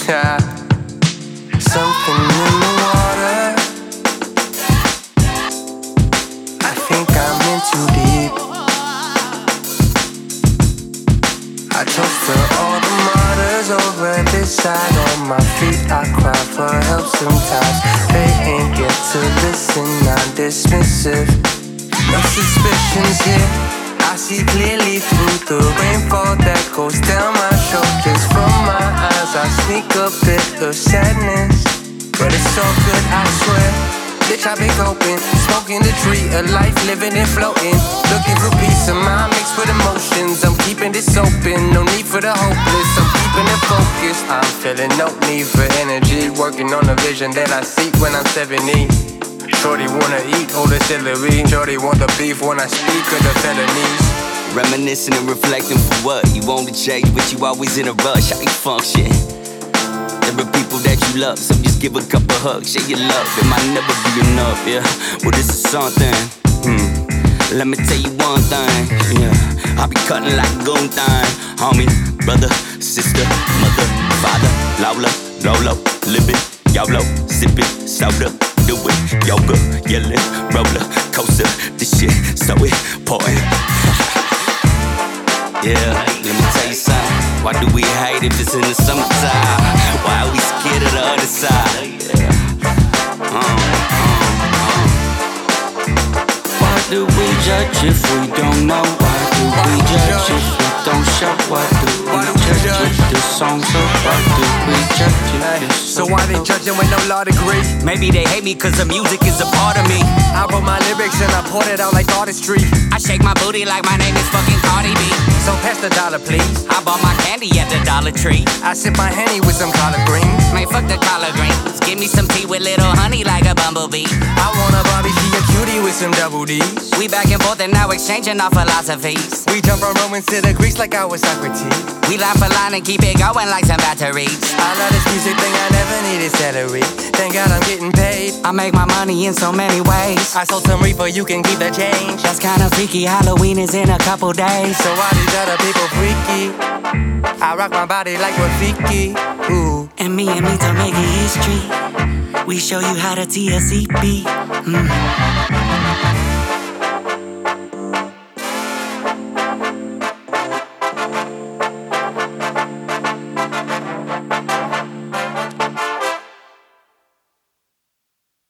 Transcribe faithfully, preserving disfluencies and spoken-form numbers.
child. Something in the water. I think I'm in too deep. I toast to all the martyrs over this side. On my feet I cry for help sometimes. They ain't get to listen, I'm dismissive. No suspicions here, I see clearly through the rainfall that goes down my shoulders. From my eyes I sneak a bit of sadness, but it's all good, I swear. Bitch, I've been coping, smoking the tree of life, living and floating. Looking for peace of mind mixed with emotions. I'm keeping this open, no need for the hopeless. I'm keeping it focused. I'm feeling no need for energy. Working on a vision that I seek when I'm seventy. Shorty wanna eat, hold a celery. Shorty want the beef when I speak of the felonies. Reminiscing and reflecting for what? You want to change, but you always in a rush. How you function? There are people that you love, so just give a couple hugs. Share your love, it might never be enough, yeah. Well, this is something. Hmm. Let me tell you one thing, yeah. I be cutting like goon thing, homie, brother, sister, mother, father, Lola, Lolo, living, YOLO, sipping, soda. Do it, yoga, yelling, roller, coaster. This shit so important. Yeah, let me tell you something. Why do we hate if it's in the summertime? Why are we scared of the other side? Uh, uh, uh. Why do we judge if we don't know? Why do we judge if we don't show? Why do we judge if this song's so? Why do we judge if this So why they judging with no law degree? Maybe they hate me cause the music is a part of me. I wrote my lyrics and I poured it out like artistry. I shake my booty like my name is fucking Cardi B. So pass the dollar please. I bought my candy at the Dollar Tree. I sip my Henny with some collard greens. Man, fuck the collard greens. Give me some tea with little honey like a bumblebee. I want a Barbie, she a cutie with some double D's. We back and forth and now exchanging our philosophies. We jump from Romans to the Greeks like I was Socrates. We line for line and keep it going like some batteries. I love this music thing, I never needed salary. Thank God I'm getting paid. I make my money in so many ways. I sold some reefer, you can keep the change. That's kinda freaky, Halloween is in a couple days. So why these other people freaky? I rock my body like Rafiki. Ooh. And me and me to make it history. We show you how to T S E P. Mm.